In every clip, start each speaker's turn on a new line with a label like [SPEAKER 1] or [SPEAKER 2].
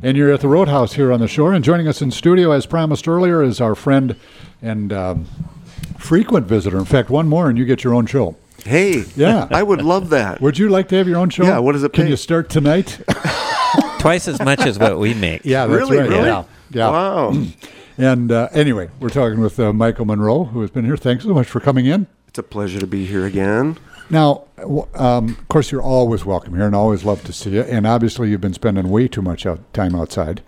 [SPEAKER 1] And you're at the Roadhouse here on the shore. And joining us in studio, as promised earlier, is our friend and frequent visitor. In fact, one more and you get your own show.
[SPEAKER 2] Hey,
[SPEAKER 1] yeah,
[SPEAKER 2] I would love that.
[SPEAKER 1] Would you like to have your own show?
[SPEAKER 2] Yeah, what does it pay?
[SPEAKER 1] Can you start tonight?
[SPEAKER 3] Twice as much as what we make.
[SPEAKER 1] Yeah, that's
[SPEAKER 2] Really?
[SPEAKER 1] right.
[SPEAKER 2] Really?
[SPEAKER 1] Yeah.
[SPEAKER 2] Wow.
[SPEAKER 1] And anyway, we're talking with Michael Monroe, who has been here. Thanks so much for coming in.
[SPEAKER 2] It's a pleasure to be here again.
[SPEAKER 1] Now, of course, you're always welcome here and always love to see you. And obviously, you've been spending way too much time outside,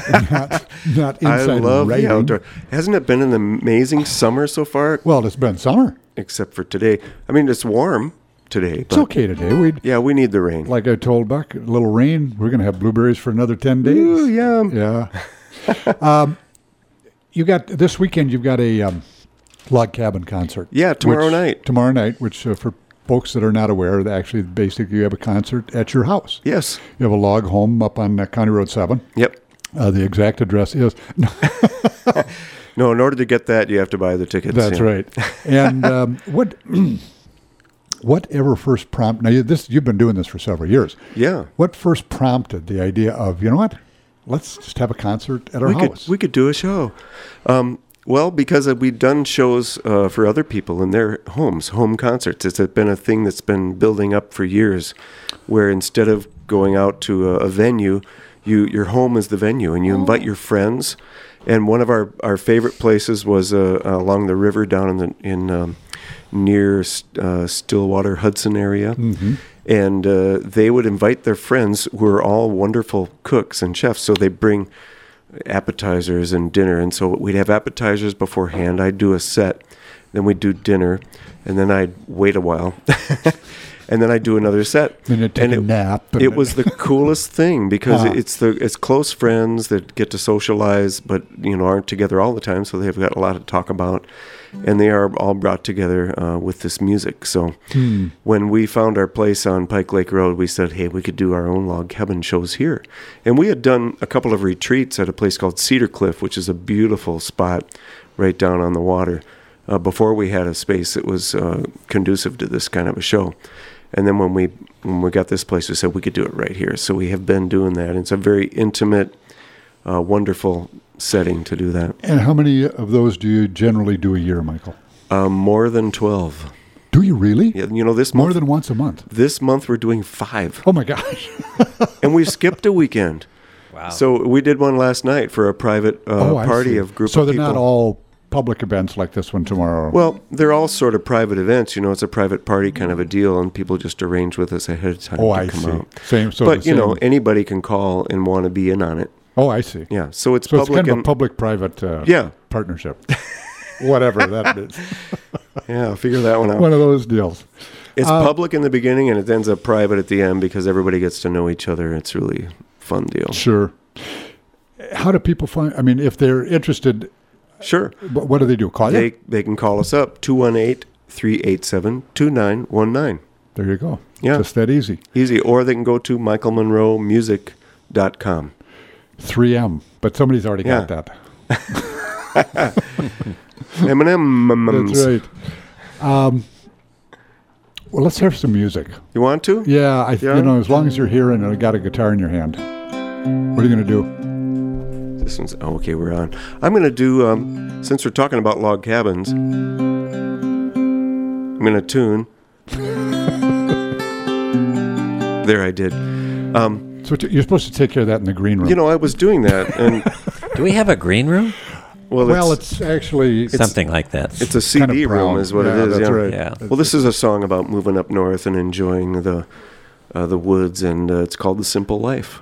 [SPEAKER 1] not inside.
[SPEAKER 2] I love
[SPEAKER 1] writing.
[SPEAKER 2] the outdoor. Hasn't it been an amazing summer so far?
[SPEAKER 1] Well, it's been summer.
[SPEAKER 2] Except for today. I mean, it's warm today.
[SPEAKER 1] It's okay today.
[SPEAKER 2] We need the rain.
[SPEAKER 1] Like I told Buck, a little rain. We're going to have blueberries for another 10 days.
[SPEAKER 2] Ooh, yeah.
[SPEAKER 1] Yeah. You got this weekend. You've got a log cabin concert.
[SPEAKER 2] Yeah, tomorrow night.
[SPEAKER 1] Tomorrow night, which for folks that are not aware, actually, basically, you have a concert at your house.
[SPEAKER 2] Yes.
[SPEAKER 1] You have a log home up on County Road 7.
[SPEAKER 2] Yep.
[SPEAKER 1] The exact address is.
[SPEAKER 2] No, in order to get that, you have to buy the tickets.
[SPEAKER 1] That's right. And whatever first prompted? Now, you've been doing this for several years.
[SPEAKER 2] Yeah.
[SPEAKER 1] What first prompted the idea of, you know what? Let's just have a concert at our house.
[SPEAKER 2] We could do a show. Well, because we've done shows for other people in their homes, home concerts. It's been a thing that's been building up for years, where instead of going out to a venue, your home is the venue, and you invite your friends. And one of our favorite places was along the river down near Stillwater, Hudson area. Mm-hmm. And they would invite their friends who are all wonderful cooks and chefs. So they bring appetizers and dinner. And so we'd have appetizers beforehand. I'd do a set. Then we'd do dinner. And then I'd wait a while. And then I'd do another set.
[SPEAKER 1] Then you'd take a nap.
[SPEAKER 2] It was the coolest thing because it's close friends that get to socialize, but aren't together all the time, so they've got a lot to talk about, and they are all brought together with this music. So when we found our place on Pike Lake Road, we said, hey, we could do our own log cabin shows here. And we had done a couple of retreats at a place called Cedar Cliff, which is a beautiful spot right down on the water, before we had a space that was conducive to this kind of a show. And then when we got this place, we said we could do it right here. So we have been doing that. And it's a very intimate, wonderful setting to do that.
[SPEAKER 1] And how many of those do you generally do a year, Michael?
[SPEAKER 2] More than 12.
[SPEAKER 1] Do you really?
[SPEAKER 2] Yeah, this
[SPEAKER 1] more
[SPEAKER 2] month,
[SPEAKER 1] than once a month.
[SPEAKER 2] This month we're doing 5.
[SPEAKER 1] Oh my gosh!
[SPEAKER 2] And we skipped a weekend.
[SPEAKER 3] Wow!
[SPEAKER 2] So we did one last night for a private party of group.
[SPEAKER 1] So
[SPEAKER 2] of people.
[SPEAKER 1] They're not all public events like this one tomorrow.
[SPEAKER 2] Well, they're all sort of private events. It's a private party kind of a deal, and people just arrange with us ahead of time to come out.
[SPEAKER 1] Same. So
[SPEAKER 2] but anybody can call and want to be in on it.
[SPEAKER 1] Oh, I see.
[SPEAKER 2] Yeah. So it's
[SPEAKER 1] so
[SPEAKER 2] public.
[SPEAKER 1] It's kind of a public-private partnership. Whatever that is.
[SPEAKER 2] Yeah, figure that one out.
[SPEAKER 1] One of those deals.
[SPEAKER 2] It's public in the beginning, and it ends up private at the end because everybody gets to know each other. It's really a fun deal.
[SPEAKER 1] Sure. How do people find? I mean, if they're interested.
[SPEAKER 2] Sure.
[SPEAKER 1] What do they do? Call you?
[SPEAKER 2] They can call us up, 218-387-2919.
[SPEAKER 1] There you go.
[SPEAKER 2] Yeah.
[SPEAKER 1] Just that easy.
[SPEAKER 2] Easy. Or they can go to michaelmonroemusic.com.
[SPEAKER 1] 3M. But somebody's already got that.
[SPEAKER 2] M&M's.
[SPEAKER 1] That's right. Well, let's hear some music.
[SPEAKER 2] You want to?
[SPEAKER 1] Yeah. As long as you're here and you got a guitar in your hand. What are you going to do?
[SPEAKER 2] This one's okay. We're on. I'm going to do. Since we're talking about log cabins, I'm going to tune. There, I did.
[SPEAKER 1] So you're supposed to take care of that in the green room.
[SPEAKER 2] I was doing that, and
[SPEAKER 3] do we have a green room?
[SPEAKER 1] Well, it's actually
[SPEAKER 3] something like that.
[SPEAKER 2] It's a CD
[SPEAKER 1] kind of
[SPEAKER 2] room, is what it is.
[SPEAKER 1] That's
[SPEAKER 2] yeah.
[SPEAKER 1] right.
[SPEAKER 3] Yeah.
[SPEAKER 2] Well, this is a song about moving up north and enjoying the woods, and it's called "The Simple Life."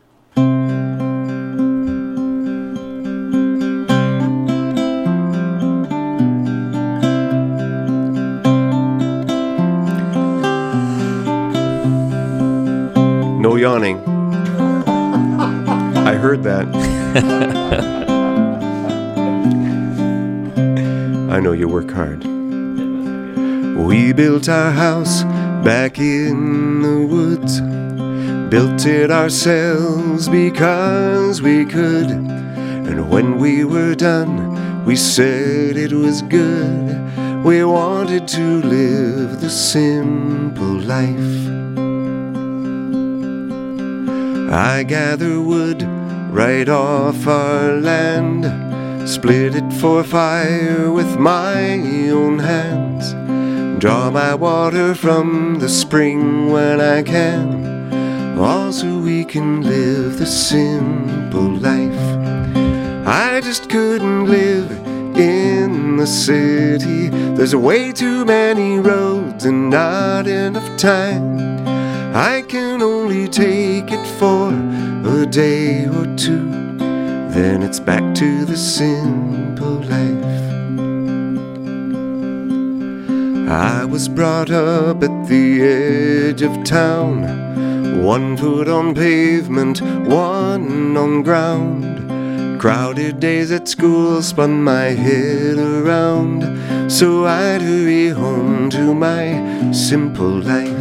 [SPEAKER 2] No yawning. I heard that. I know you work hard. We built our house back in the woods. Built it ourselves because we could. And when we were done, we said it was good. We wanted to live the simple life. I gather wood right off our land, split it for fire with my own hands, draw my water from the spring when I can, all so we can live the simple life. I just couldn't live in the city. There's way too many roads and not enough time. I can only take it for a day or two, then it's back to the simple life. I was brought up at the edge of town, 1 foot on pavement, 1 on ground. Crowded days at school spun my head around, so I'd hurry home to my simple life.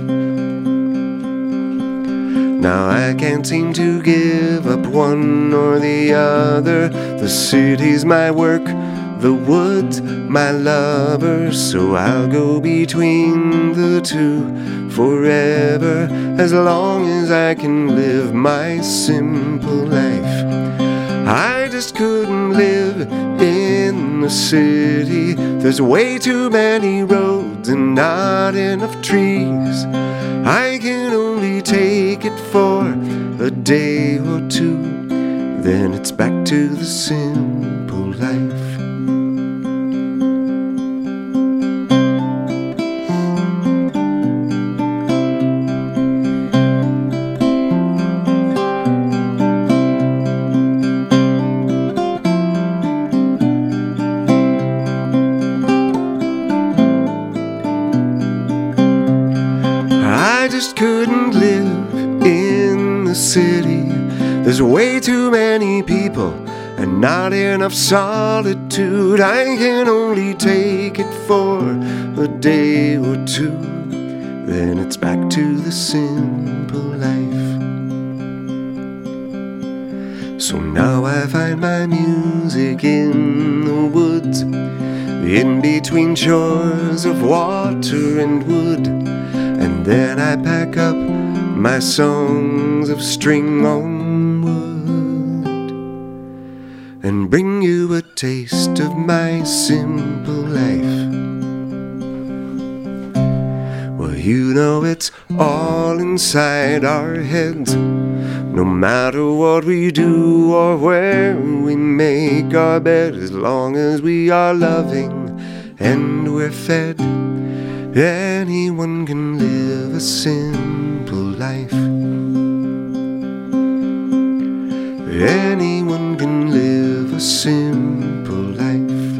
[SPEAKER 2] Now I can't seem to give up one or the other. The city's my work, the woods my lover, so I'll go between the two forever, as long as I can live my simple life. I just couldn't live in the city. There's way too many roads and not enough trees. I can only take it for a day or two, then it's back to the simple life. Couldn't live in the city. There's way too many people and not enough solitude. I can only take it for a day or two, then it's back to the simple life. So now I find my music in the woods, in between shores of water and wood. And then I pack up my songs of string on wood and bring you a taste of my simple life. Well, you know it's all inside our heads. No matter what we do or where we make our bed, as long as we are loving and we're fed, anyone can live a simple life. Anyone can live a simple life.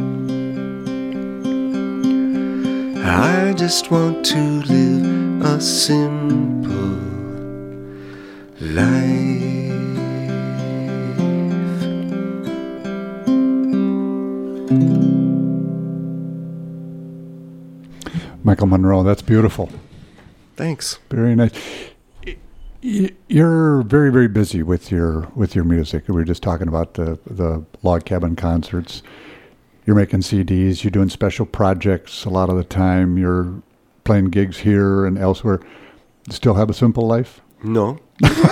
[SPEAKER 2] I just want to live a simple life.
[SPEAKER 1] Michael Monroe, that's beautiful.
[SPEAKER 2] Thanks.
[SPEAKER 1] Very nice. You're very, very busy with your music. We were just talking about the log cabin concerts. You're making CDs. You're doing special projects a lot of the time. You're playing gigs here and elsewhere. Still have a simple life?
[SPEAKER 2] No.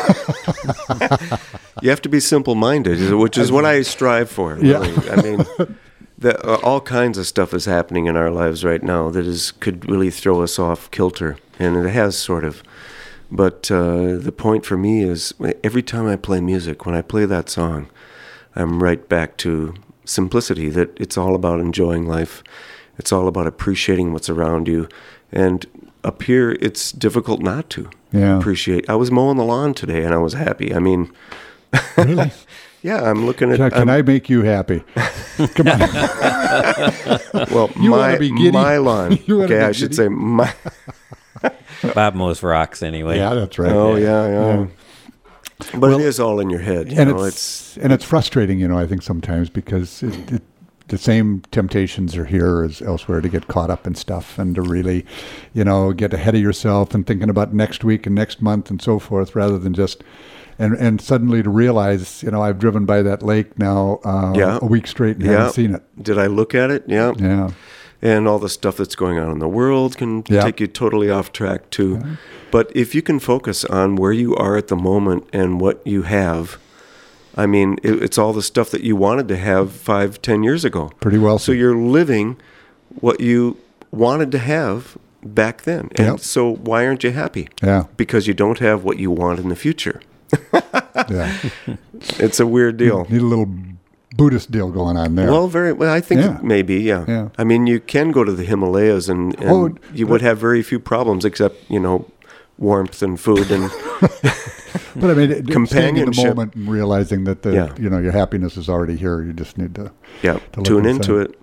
[SPEAKER 2] You have to be simple-minded, which is what I strive for. Really. Yeah. I mean, all kinds of stuff is happening in our lives right now that could really throw us off kilter, and it has sort of. But the point for me is every time I play music, when I play that song, I'm right back to simplicity, that it's all about enjoying life. It's all about appreciating what's around you. And up here, it's difficult not to appreciate. I was mowing the lawn today, and I was happy. I mean...
[SPEAKER 1] Really?
[SPEAKER 2] Yeah, I'm looking at...
[SPEAKER 1] Can I make you happy? Come on.
[SPEAKER 2] Well, my lawn. Okay, I should say my...
[SPEAKER 3] Bob mows rocks anyway.
[SPEAKER 1] Yeah, that's right.
[SPEAKER 2] Oh, yeah. But it is all in your head.
[SPEAKER 1] It's frustrating, I think sometimes, because the same temptations are here as elsewhere to get caught up in stuff and to really, get ahead of yourself and thinking about next week and next month and so forth, rather than just... And suddenly to realize, I've driven by that lake now a week straight and haven't seen it.
[SPEAKER 2] Did I look at it? Yeah.
[SPEAKER 1] Yeah.
[SPEAKER 2] And all the stuff that's going on in the world can take you totally off track too. Yeah. But if you can focus on where you are at the moment and what you have, I mean, it's all the stuff that you wanted to have 5-10 years ago.
[SPEAKER 1] Pretty well.
[SPEAKER 2] So you're living what you wanted to have back then. And
[SPEAKER 1] Yep.
[SPEAKER 2] so why aren't you happy?
[SPEAKER 1] Yeah.
[SPEAKER 2] Because you don't have what you want in the future.
[SPEAKER 1] Yeah.
[SPEAKER 2] It's a weird deal.
[SPEAKER 1] Need a little Buddhist deal going on there.
[SPEAKER 2] Well, I think
[SPEAKER 1] Yeah.
[SPEAKER 2] maybe, yeah.
[SPEAKER 1] Yeah.
[SPEAKER 2] I mean, you can go to the Himalayas and you would have very few problems except, warmth and food and
[SPEAKER 1] but I mean, staying in the
[SPEAKER 2] companionship.
[SPEAKER 1] moment and realizing that
[SPEAKER 2] Yeah.
[SPEAKER 1] your happiness is already here. You just need to. look
[SPEAKER 2] tune
[SPEAKER 1] inside.
[SPEAKER 2] into it.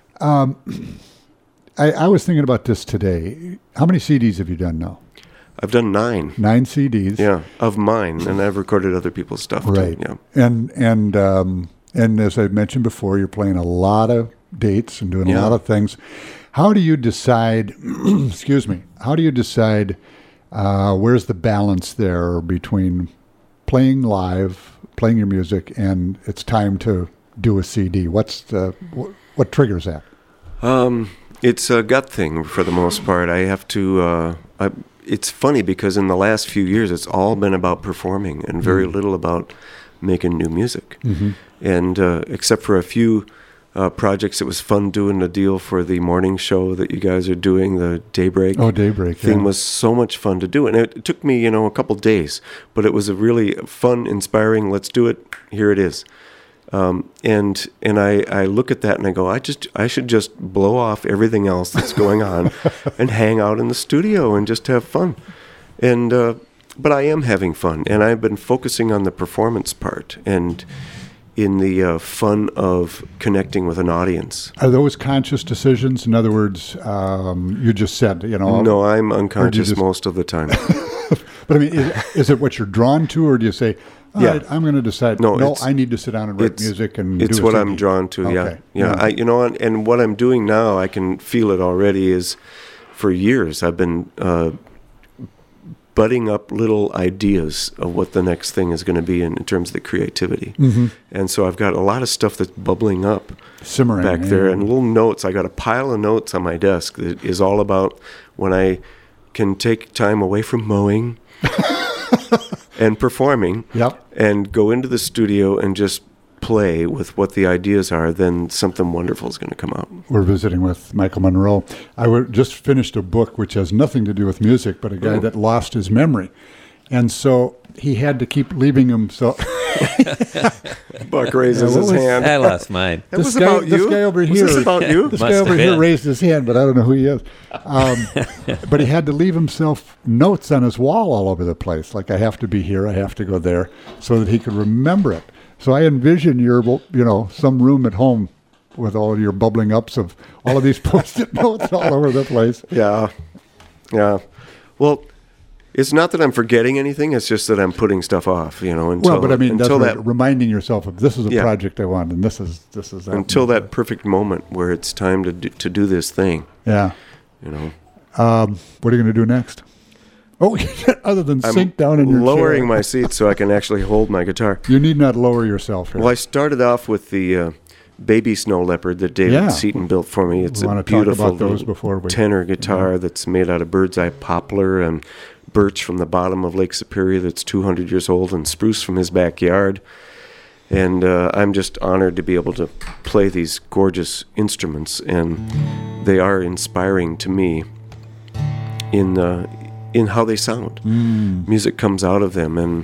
[SPEAKER 1] I was thinking about this today. How many CDs have you done now?
[SPEAKER 2] I've done 9.
[SPEAKER 1] 9 CDs.
[SPEAKER 2] Yeah, of mine, and I've recorded other people's stuff
[SPEAKER 1] Right.
[SPEAKER 2] too. Yeah.
[SPEAKER 1] And as I mentioned before, you're playing a lot of dates and doing a
[SPEAKER 2] Yeah.
[SPEAKER 1] lot of things. How do you decide? Excuse me. How do you decide? Where's the balance there between playing live, playing your music, and it's time to do a CD? What triggers that?
[SPEAKER 2] It's a gut thing for the most part. I have to. It's funny because in the last few years, it's all been about performing and very little about making new music.
[SPEAKER 1] Mm-hmm.
[SPEAKER 2] And except for a few projects, it was fun doing a deal for the morning show that you guys are doing, the Daybreak.
[SPEAKER 1] Oh, Daybreak
[SPEAKER 2] thing
[SPEAKER 1] yeah.
[SPEAKER 2] was so much fun to do, and it took me, a couple days, but it was a really fun, inspiring. Let's do it. Here it is. And I look at that and I go, I should just blow off everything else that's going on and hang out in the studio and just have fun. And but I am having fun, and I've been focusing on the performance part and in the fun of connecting with an audience.
[SPEAKER 1] Are those conscious decisions? In other words, you just said,
[SPEAKER 2] No, I'm unconscious
[SPEAKER 1] just-
[SPEAKER 2] most of the time.
[SPEAKER 1] But I mean, is it what you're drawn to, or do you say, all
[SPEAKER 2] Yeah.
[SPEAKER 1] right, I'm going to decide,
[SPEAKER 2] No,
[SPEAKER 1] no,
[SPEAKER 2] it's-
[SPEAKER 1] I need to sit down and write music and
[SPEAKER 2] it's
[SPEAKER 1] do a
[SPEAKER 2] what
[SPEAKER 1] CD.
[SPEAKER 2] I'm drawn to.
[SPEAKER 1] Okay.
[SPEAKER 2] Yeah. And what I'm doing now, I can feel it already. Is for years I've been budding up little ideas of what the next thing is going to be in terms of the creativity.
[SPEAKER 1] Mm-hmm.
[SPEAKER 2] And so I've got a lot of stuff that's bubbling up
[SPEAKER 1] Simmering
[SPEAKER 2] back there, and little notes. I got a pile of notes on my desk that is all about when I can take time away from mowing and performing,
[SPEAKER 1] Yep.
[SPEAKER 2] and go into the studio and just play with what the ideas are, then something wonderful is going to come out.
[SPEAKER 1] We're visiting with Michael Monroe. Just finished a book which has nothing to do with music, but a guy that lost his memory. And so he had to keep leaving himself.
[SPEAKER 2] Buck raises his hand.
[SPEAKER 3] I lost mine.
[SPEAKER 2] That
[SPEAKER 1] This
[SPEAKER 2] was
[SPEAKER 1] guy-
[SPEAKER 2] about
[SPEAKER 1] this
[SPEAKER 2] you?
[SPEAKER 1] guy over
[SPEAKER 2] Was
[SPEAKER 1] here-
[SPEAKER 2] this about you?
[SPEAKER 1] This
[SPEAKER 3] Must
[SPEAKER 1] guy
[SPEAKER 3] have
[SPEAKER 1] over here
[SPEAKER 3] been.
[SPEAKER 1] raised his hand, but I don't know who he is. But he had to leave himself notes on his wall all over the place. Like, I have to be here, I have to go there, so that he could remember it. So I envision your, some room at home with all your bubbling ups of all of these Post-it notes all over the place.
[SPEAKER 2] Yeah. Well, it's not that I'm forgetting anything. It's just that I'm putting stuff off, until,
[SPEAKER 1] Well, but I mean, that's
[SPEAKER 2] until
[SPEAKER 1] what, reminding yourself of this is a
[SPEAKER 2] Yeah.
[SPEAKER 1] project I want, and this is that.
[SPEAKER 2] until that perfect moment where it's time to do this thing,
[SPEAKER 1] Yeah. What are you going to do next? Oh, other than
[SPEAKER 2] I'm
[SPEAKER 1] sink down in your
[SPEAKER 2] lowering
[SPEAKER 1] chair.
[SPEAKER 2] my seat so I can actually hold my guitar.
[SPEAKER 1] You need not lower yourself here.
[SPEAKER 2] Well, I started off with the baby snow leopard that David
[SPEAKER 1] Yeah.
[SPEAKER 2] Seaton built for me. It's
[SPEAKER 1] We
[SPEAKER 2] a
[SPEAKER 1] wanna talk
[SPEAKER 2] beautiful
[SPEAKER 1] about those
[SPEAKER 2] little
[SPEAKER 1] before we-
[SPEAKER 2] tenor guitar that's made out of bird's eye poplar and birch from the bottom of Lake Superior that's 200 years old, and spruce from his backyard. And I'm just honored to be able to play these gorgeous instruments, and they are inspiring to me in how they sound. Music comes out of them, and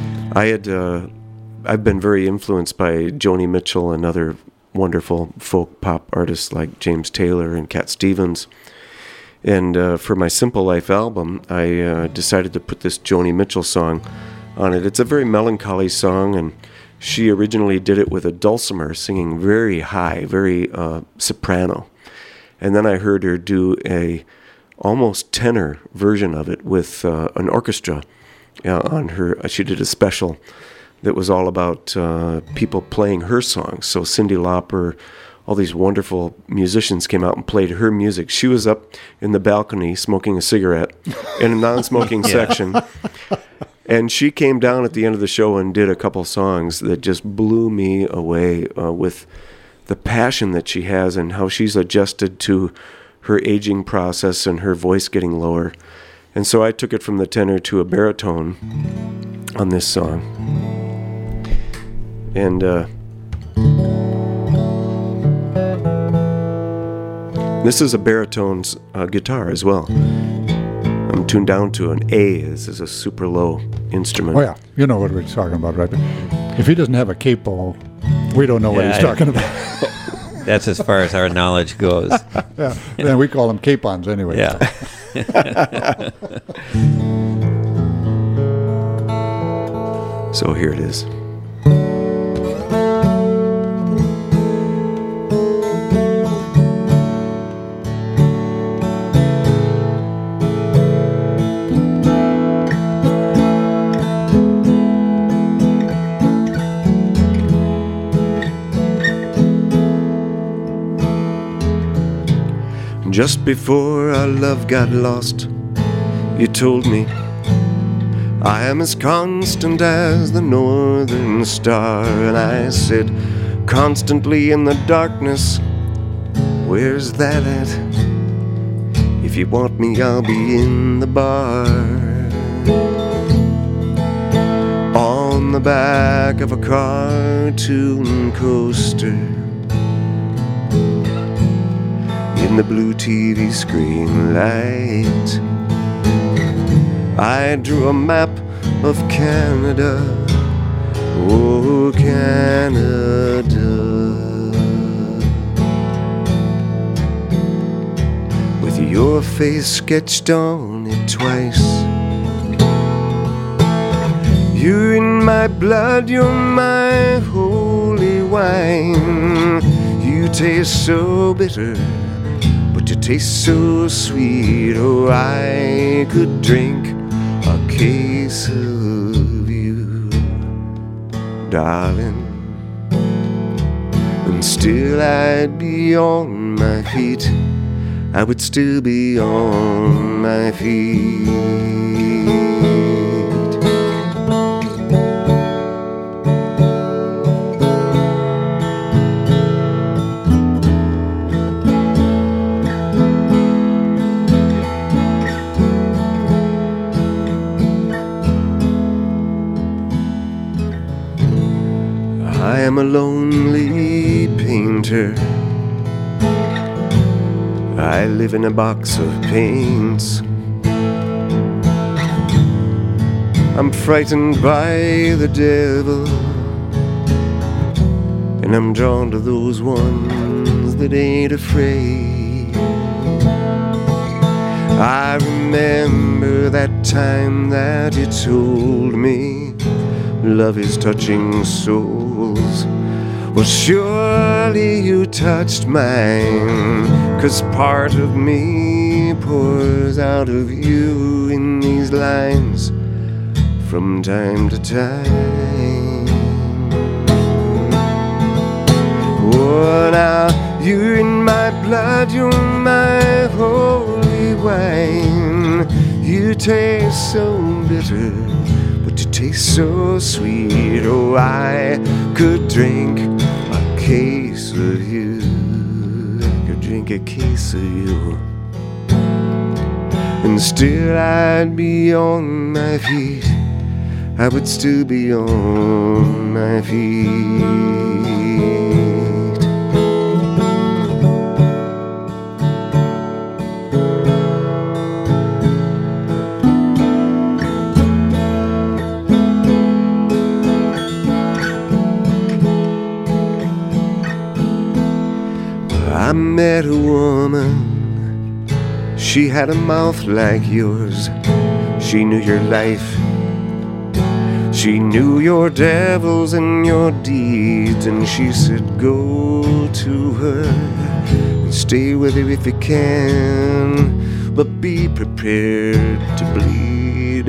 [SPEAKER 2] I've been very influenced by Joni Mitchell and other wonderful folk pop artists like James Taylor and Cat Stevens. And for my Simple Life album, I decided to put this Joni Mitchell song on it. It's a very melancholy song, and she originally did it with a dulcimer singing very high, very soprano. And then I heard her do a almost tenor version of it with an orchestra on her. She did a special that was all about people playing her songs. So Cyndi Lauper, all these wonderful musicians came out and played her music. She was up in the balcony smoking a cigarette in a non-smoking section. And she came down at the end of the show and did a couple songs that just blew me away with the passion that she has and how she's adjusted to her aging process and her voice getting lower. And so I took it from the tenor to a baritone on this song. And this is a baritone guitar as well. I'm tuned down to an A. This is a super low instrument.
[SPEAKER 1] Oh, yeah. You know what we're talking about, right? But if he doesn't have a capo, we don't know what he's talking about.
[SPEAKER 3] That's as far as our knowledge goes.
[SPEAKER 1] Yeah. Then we call them capons anyway.
[SPEAKER 3] Yeah.
[SPEAKER 2] So here it is. Just before our love got lost, you told me I am as constant as the northern star. And I said, constantly in the darkness, where's that at? If you want me, I'll be in the bar, on the back of a cartoon coaster, in the blue TV screen light. I drew a map of Canada, oh Canada, with your face sketched on it twice. You're in my blood, you're my holy wine. You taste so bitter, but you taste so sweet. Oh, I could drink a case of you, darling, and still I'd be on my feet. I would still be on my feet. I am a lonely painter. I live in a box of paints. I'm frightened by the devil, and I'm drawn to those ones that ain't afraid. I remember that time that you told me love is touching souls. Well, surely you touched mine, 'cause part of me pours out of you in these lines from time to time. Oh, now you're in my blood, you're my holy wine. You taste so bitter, but you taste so sweet. Oh, I could drink a case of you. I could drink a case of you, and still I'd be on my feet. I would still be on my feet. I met a woman, she had a mouth like yours. She knew your life, she knew your devils and your deeds. And she said, go to her and stay with her if you can, but be prepared to bleed.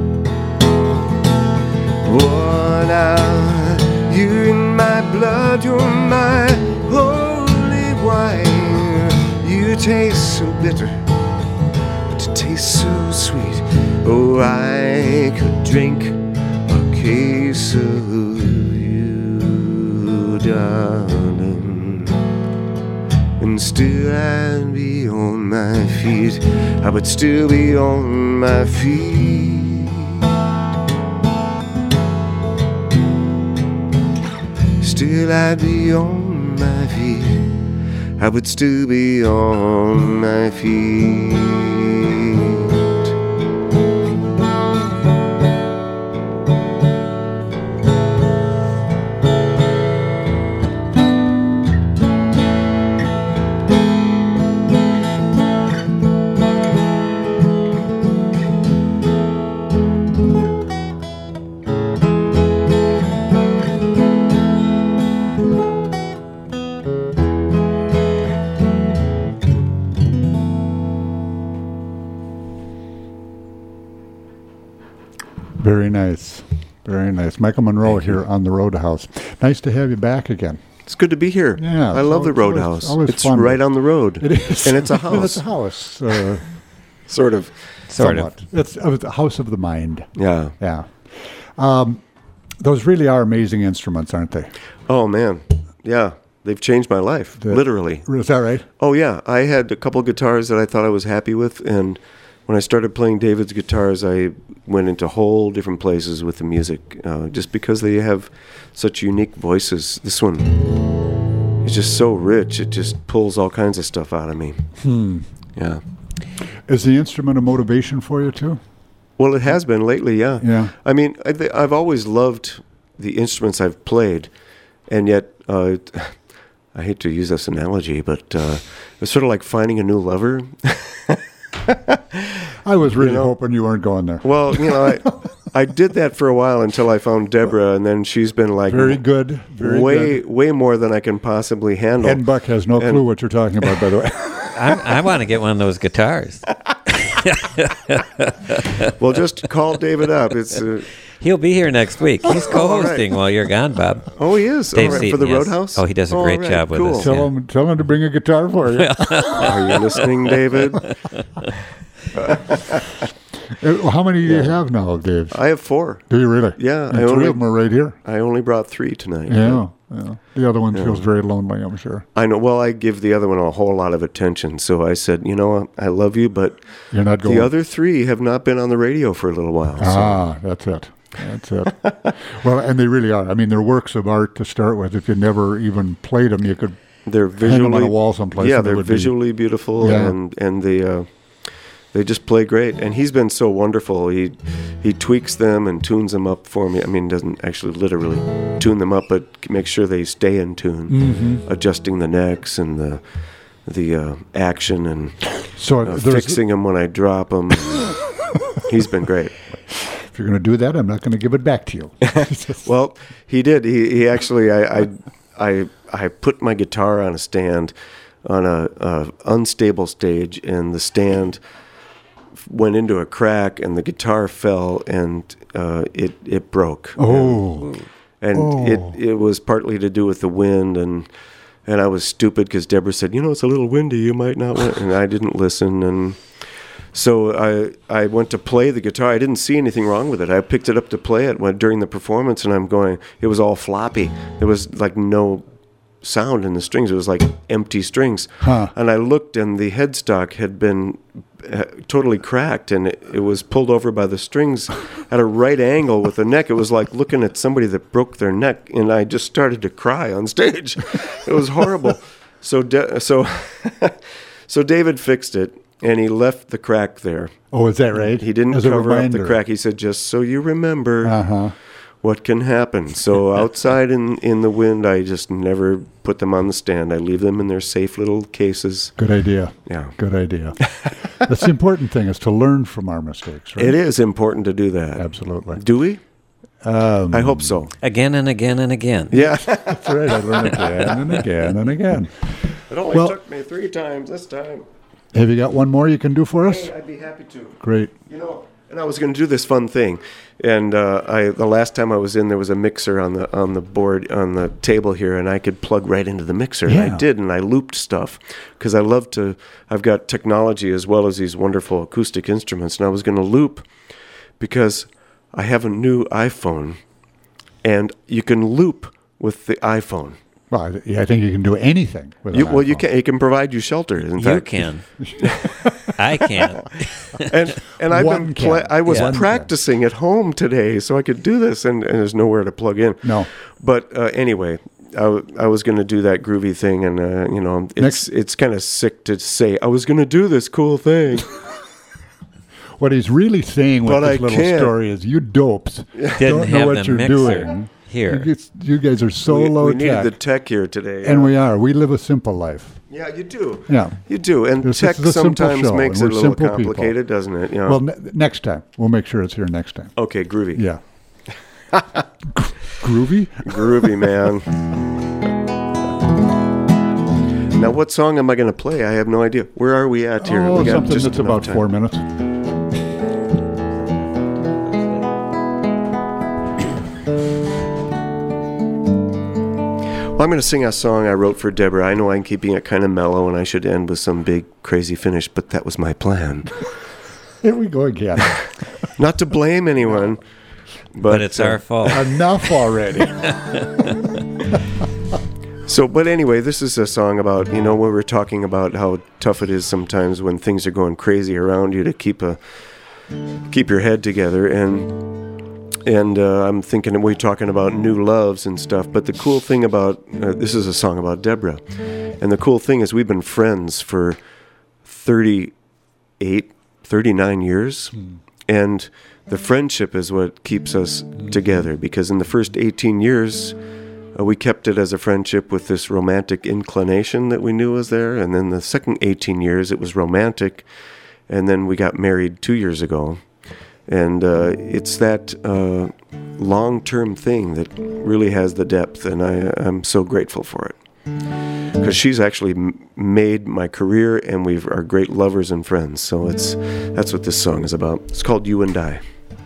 [SPEAKER 2] Oh, now you're in my blood, you're my holy wine. You taste so bitter, but you taste so sweet. Oh, I could drink a case of you, darling, and still I'd be on my feet. I would still be on my feet. still I'd be on my feet. I would still be on my feet.
[SPEAKER 1] Very nice. Very nice. Michael Monroe here on the Roadhouse. Nice to have you back again.
[SPEAKER 2] It's good to be here.
[SPEAKER 1] Yeah,
[SPEAKER 2] I love the
[SPEAKER 1] it's always-
[SPEAKER 2] Roadhouse.
[SPEAKER 1] always
[SPEAKER 2] It's
[SPEAKER 1] fun.
[SPEAKER 2] right on the road.
[SPEAKER 1] It is.
[SPEAKER 2] And it's a house.
[SPEAKER 1] It's a house.
[SPEAKER 2] Sort of.
[SPEAKER 3] Sort of.
[SPEAKER 1] somewhat. It's a house of the mind.
[SPEAKER 2] Yeah.
[SPEAKER 1] Yeah. Those really are amazing instruments, aren't they?
[SPEAKER 2] Oh, man. Yeah. They've changed my life, literally.
[SPEAKER 1] Is that right?
[SPEAKER 2] Oh, yeah. I had a couple guitars that I thought I was happy with, and when I started playing David's guitars, I went into whole different places with the music, just because they have such unique voices. This one is just so rich; it just pulls all kinds of stuff out of me. Yeah.
[SPEAKER 1] Is the instrument a motivation for you too?
[SPEAKER 2] Well, it has been lately. Yeah.
[SPEAKER 1] Yeah.
[SPEAKER 2] I mean, I've always loved the instruments I've played, and yet I hate to use this analogy, but it's sort of like finding a new lover.
[SPEAKER 1] I was really hoping you weren't going there.
[SPEAKER 2] Well, I did that for a while until I found Deborah, and then she's been like
[SPEAKER 1] Very good. Very good.
[SPEAKER 2] way more than I can possibly handle.
[SPEAKER 1] Ed Buck has no clue what you're talking about, by the way.
[SPEAKER 3] I want to get one of those guitars.
[SPEAKER 2] Well, just call David up. It's
[SPEAKER 3] He'll be here next week. He's co-hosting while you're gone, Bob.
[SPEAKER 2] oh, he is
[SPEAKER 3] Dave
[SPEAKER 2] all right,
[SPEAKER 3] Seaton,
[SPEAKER 2] for the
[SPEAKER 3] yes.
[SPEAKER 2] Roadhouse.
[SPEAKER 3] Oh, he does a great
[SPEAKER 2] all right,
[SPEAKER 3] job with
[SPEAKER 2] cool.
[SPEAKER 3] us.
[SPEAKER 1] Tell him to bring a guitar for you.
[SPEAKER 2] Are you listening, David?
[SPEAKER 1] How many do you have now, Dave?
[SPEAKER 2] I have 4.
[SPEAKER 1] Do you really?
[SPEAKER 2] Yeah,
[SPEAKER 1] And
[SPEAKER 2] I
[SPEAKER 1] 3
[SPEAKER 2] only-
[SPEAKER 1] of them are right here.
[SPEAKER 2] I only brought 3 tonight.
[SPEAKER 1] Yeah. The other one feels very lonely, I'm sure.
[SPEAKER 2] I know. Well, I give the other one a whole lot of attention. So I said, I love you, but
[SPEAKER 1] You're not going.
[SPEAKER 2] the other 3 have not been on the radio for a little while. So.
[SPEAKER 1] That's it. That's it. Well, and they really are. I mean, they're works of art to start with. If you never even played them, you could
[SPEAKER 2] They're
[SPEAKER 1] hang
[SPEAKER 2] visually
[SPEAKER 1] them on a wall someplace.
[SPEAKER 2] Yeah,
[SPEAKER 1] and it
[SPEAKER 2] they're
[SPEAKER 1] would be-
[SPEAKER 2] visually beautiful,
[SPEAKER 1] Yeah.
[SPEAKER 2] and they just play great. And he's been so wonderful. He tweaks them and tunes them up for me. I mean, doesn't actually literally tune them up, but makes sure they stay in tune, adjusting the necks and the action and
[SPEAKER 1] So there's,
[SPEAKER 2] fixing them when I drop them. He's been great.
[SPEAKER 1] if you're going to do that, I'm not going to give it back to you.
[SPEAKER 2] Well, he did. He actually, I put my guitar on a stand on a unstable stage, and the stand went into a crack, and the guitar fell, and it broke.
[SPEAKER 1] Oh.
[SPEAKER 2] And it was partly to do with the wind, and I was stupid because Deborah said, it's a little windy, you might not want, and I didn't listen, and so I went to play the guitar. I didn't see anything wrong with it. I picked it up to play it during the performance, and I'm going, it was all floppy. There was like no sound in the strings. It was like empty strings. And I looked, and the headstock had been totally cracked, and it was pulled over by the strings at a right angle with the neck. It was like looking at somebody that broke their neck, and I just started to cry on stage. It was horrible. So David fixed it, and he left the crack there.
[SPEAKER 1] Oh, is that right?
[SPEAKER 2] He didn't
[SPEAKER 1] As a
[SPEAKER 2] cover up the
[SPEAKER 1] reminder.
[SPEAKER 2] crack. He said, just so you remember
[SPEAKER 1] Uh-huh.
[SPEAKER 2] what can happen. So outside in the wind, I just never put them on the stand. I leave them in their safe little cases.
[SPEAKER 1] Good idea.
[SPEAKER 2] Yeah.
[SPEAKER 1] Good idea. That's the important thing, is to learn from our mistakes, right?
[SPEAKER 2] It is important to do that.
[SPEAKER 1] Absolutely.
[SPEAKER 2] Do we? I hope so.
[SPEAKER 3] Again and again and again.
[SPEAKER 2] Yeah.
[SPEAKER 1] That's right. I learn again and again and again.
[SPEAKER 2] It only
[SPEAKER 1] Well-
[SPEAKER 2] took me 3 times this time.
[SPEAKER 1] Have you got one more you can do for us?
[SPEAKER 2] I'd be happy to.
[SPEAKER 1] Great.
[SPEAKER 2] And I was going to do this fun thing, and the last time I was in, there was a mixer on the board on the table here, and I could plug right into the mixer, and
[SPEAKER 1] Yeah.
[SPEAKER 2] I did, and I looped stuff because I love to. I've got technology as well as these wonderful acoustic instruments, and I was going to loop because I have a new iPhone, and you can loop with the iPhone.
[SPEAKER 1] Well, I think you can do anything with an
[SPEAKER 2] You
[SPEAKER 1] iPhone.
[SPEAKER 2] can. It can provide you shelter. In
[SPEAKER 3] You
[SPEAKER 2] fact,
[SPEAKER 3] can. I can't.
[SPEAKER 2] And I've
[SPEAKER 1] One
[SPEAKER 2] been
[SPEAKER 1] can.
[SPEAKER 2] I was
[SPEAKER 1] One can.
[SPEAKER 2] practicing at home today, so I could do this, and there's nowhere to plug in.
[SPEAKER 1] No.
[SPEAKER 2] But anyway, I was going to do that groovy thing, and it's kind of sick to say I was going to do this cool thing.
[SPEAKER 1] What he's really saying with this little story is, you dopes don't know what you're doing.
[SPEAKER 3] Here,
[SPEAKER 1] you guys are so low
[SPEAKER 2] we
[SPEAKER 1] tech.
[SPEAKER 2] We needed the tech here today.
[SPEAKER 1] And we are. We live a simple life.
[SPEAKER 2] Yeah, you do.
[SPEAKER 1] Yeah.
[SPEAKER 2] You do. And tech sometimes makes it a little complicated, doesn't it?
[SPEAKER 1] Well, next time. We'll make sure it's here next time.
[SPEAKER 2] Okay, groovy.
[SPEAKER 1] Yeah. Groovy?
[SPEAKER 2] Groovy, man. Now, what song am I going to play? I have no idea. Where are we at here?
[SPEAKER 1] We got something that's about 4 minutes.
[SPEAKER 2] Well, I'm going to sing a song I wrote for Deborah. I know I'm keeping it kind of mellow, and I should end with some big, crazy finish, but that was my plan.
[SPEAKER 1] Here we go again.
[SPEAKER 2] Not to blame anyone,
[SPEAKER 3] but it's our fault.
[SPEAKER 1] Enough already.
[SPEAKER 2] But anyway, this is a song about, when we're talking about how tough it is sometimes when things are going crazy around you to keep your head together, and I'm thinking we're talking about new loves and stuff, but the cool thing about, this is a song about Deborah, and the cool thing is we've been friends for 39 years, and the friendship is what keeps us together, because in the first 18 years, we kept it as a friendship with this romantic inclination that we knew was there, and then the second 18 years, it was romantic, and then we got married 2 years ago. And it's that long-term thing that really has the depth, and I'm so grateful for it. Because she's actually made my career, and we are great lovers and friends. So that's what this song is about. It's called You and I.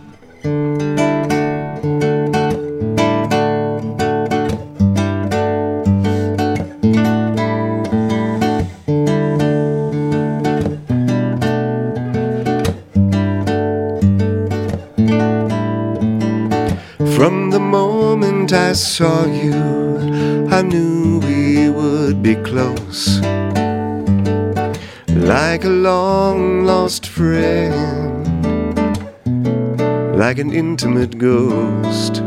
[SPEAKER 2] From the moment I saw you, I knew we would be close, like a long-lost friend, like an intimate ghost.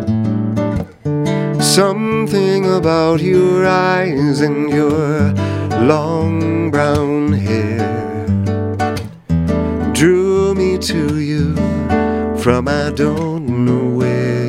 [SPEAKER 2] Something about your eyes and your long brown hair drew me to you from I don't know where.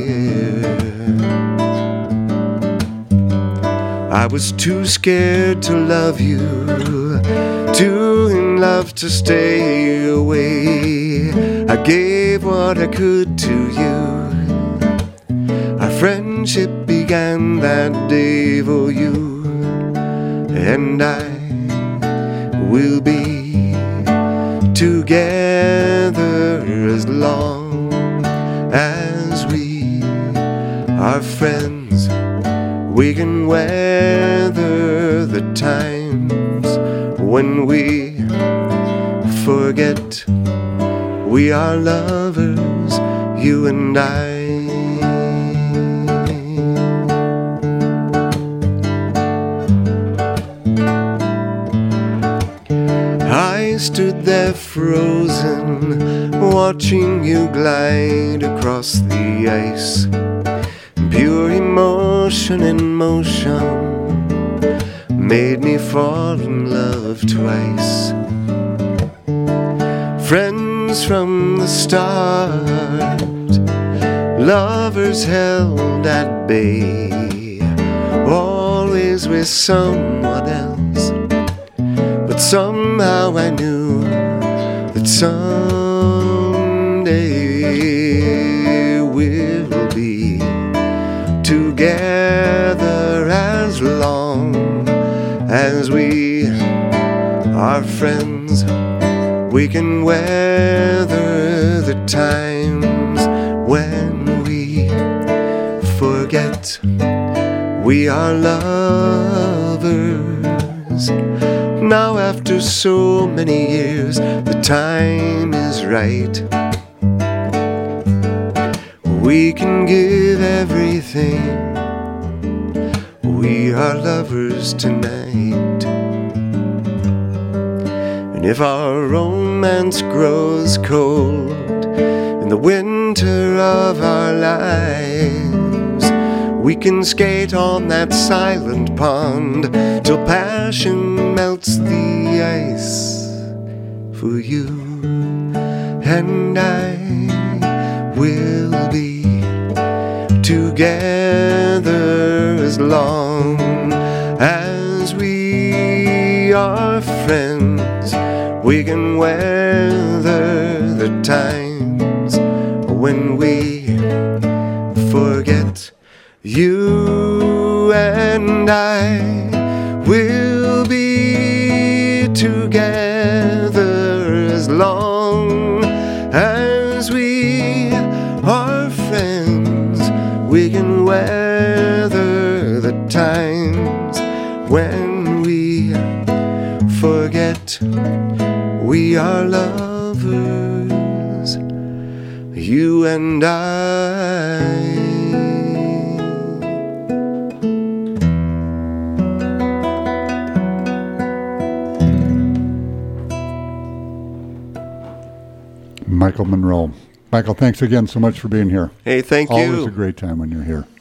[SPEAKER 2] I was too scared to love you, too in love to stay away. I gave what I could to you. Our friendship began that day for you, and I will be together as long as we are friends. We can weather the times when we forget we are lovers, you and I. I stood there frozen, watching you glide across the ice. Pure emotion in motion made me fall in love twice. Friends from the start, lovers held at bay, always with someone else. But somehow I knew that someday we'll be together as long as we are friends. We can weather the times when we forget we are lovers. Now after so many years, the time is right. We can give everything. We are lovers tonight. And if our romance grows cold in the winter of our lives, We can skate on that silent pond till passion melts the ice. For you and I will be together as long as we are friends. We can weather the times when we forget. You and I will be together as long as we are friends. We can weather the times when we forget. We are lovers, you and I.
[SPEAKER 1] Michael Monroe. Michael, thanks again so much for being here.
[SPEAKER 2] Hey, thank you.
[SPEAKER 1] Always a great time when you're here.